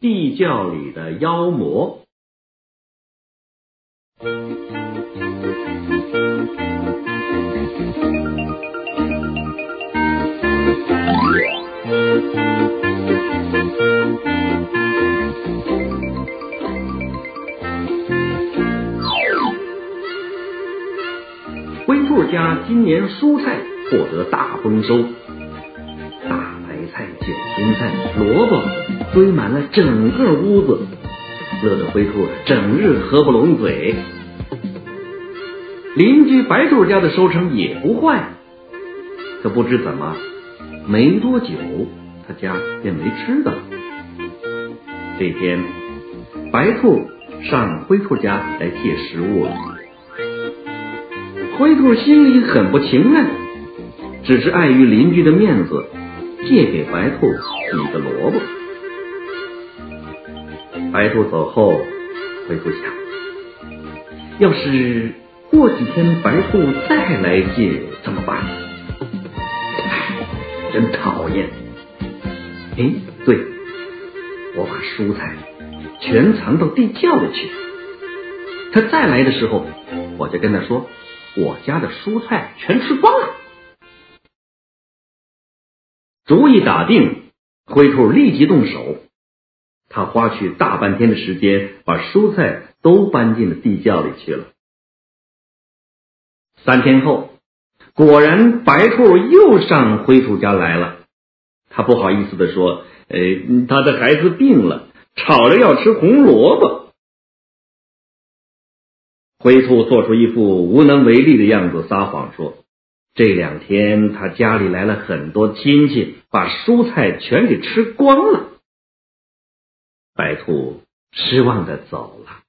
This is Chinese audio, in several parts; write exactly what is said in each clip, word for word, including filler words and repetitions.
地窖里的妖魔。灰兔家今年蔬菜获得大丰收，大白菜、卷心菜、萝卜堆满了整个屋子，乐得灰兔整日合不拢嘴。邻居白兔家的收成也不坏，可不知怎么没多久他家便没吃的了。这天白兔上灰兔家来借食物了，灰兔心里很不情愿，只是碍于邻居的面子，借给白兔一个萝卜。白兔走后，灰兔想，要是过几天白兔再来借怎么办？唉，真讨厌。哎，对，我把蔬菜全藏到地窖里去，他再来的时候，我就跟他说，我家的蔬菜全吃光了。主意打定，灰兔立即动手。他花去大半天的时间，把蔬菜都搬进了地窖里去了。三天后，果然白兔又上灰兔家来了。他不好意思地说，呃，他的孩子病了，吵着要吃红萝卜。灰兔做出一副无能为力的样子，撒谎说，这两天他家里来了很多亲戚，把蔬菜全给吃光了。白兔失望地走了。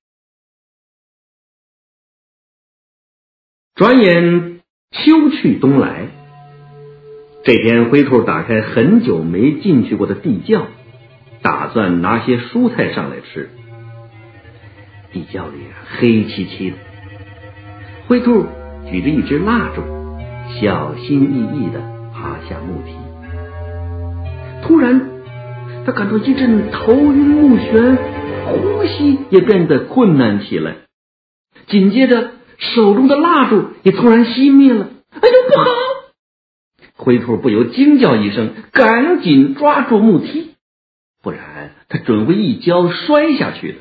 转眼秋去冬来，这天灰兔打开很久没进去过的地窖，打算拿些蔬菜上来吃。地窖里黑漆漆的，灰兔举着一支蜡烛，小心翼翼地爬下木梯。突然他感到一阵头晕目眩，呼吸也变得困难起来，紧接着手中的蜡烛也突然熄灭了。哎呦，不好！灰兔不由惊叫一声，赶紧抓住木梯，不然他准会一跤摔下去的。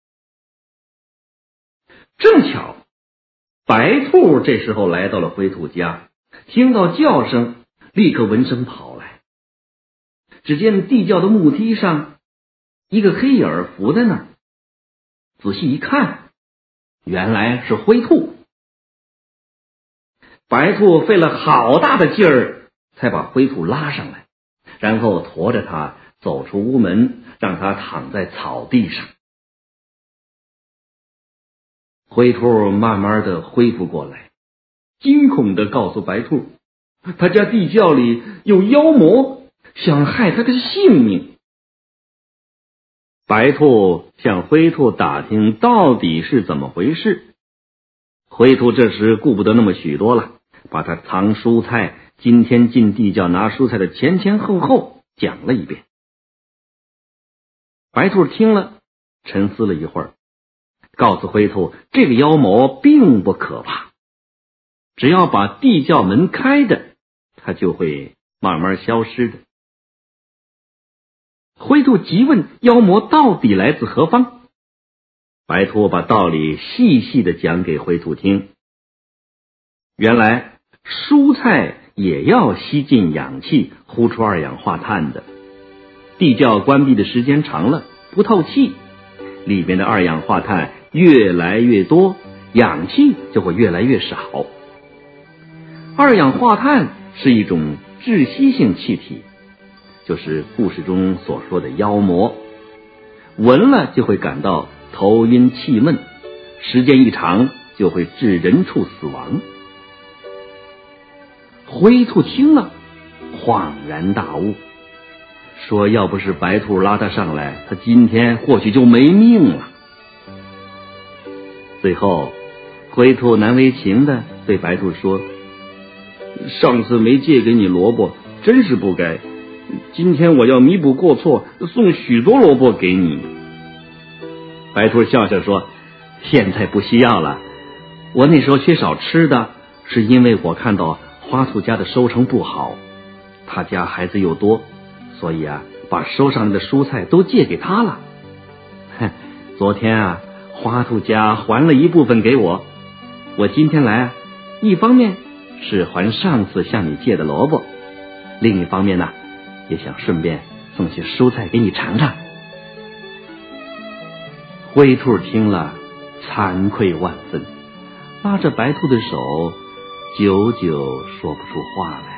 正巧白兔这时候来到了灰兔家，听到叫声，立刻闻声跑来。只见地窖的木梯上一个黑影儿伏在那儿，仔细一看，原来是灰兔。白兔费了好大的劲儿才把灰兔拉上来，然后驮着它走出屋门，让它躺在草地上。灰兔慢慢的恢复过来，惊恐的告诉白兔，他家地窖里有妖魔，想害他的性命。白兔向灰兔打听到底是怎么回事。灰兔这时顾不得那么许多了，把他藏蔬菜，今天进地窖拿蔬菜的前前后后讲了一遍。白兔听了，沉思了一会儿，告诉灰兔，这个妖魔并不可怕，只要把地窖门开着，它就会慢慢消失的。灰兔急问妖魔到底来自何方，白兔把道理细细的讲给灰兔听。原来蔬菜也要吸进氧气，呼出二氧化碳的，地窖关闭的时间长了，不透气，里面的二氧化碳越来越多，氧气就会越来越少。二氧化碳是一种窒息性气体，就是故事中所说的妖魔，闻了就会感到头晕气闷，时间一长就会致人畜死亡。灰兔听了恍然大悟，说要不是白兔拉他上来，他今天或许就没命了。最后灰兔难为情的对白兔说，上次没借给你萝卜真是不该， 今天我要弥补过错，送许多萝卜给你。白兔笑笑说，现在不需要了，我那时候缺少吃的，是因为我看到花兔家的收成不好，他家孩子又多，所以啊，把收上来的蔬菜都借给他了。哼，昨天啊，花兔家还了一部分给我，我今天来啊，一方面是还上次向你借的萝卜，另一方面呢，也想顺便送些蔬菜给你尝尝。灰兔听了惭愧万分，拉着白兔的手，久久说不出话来。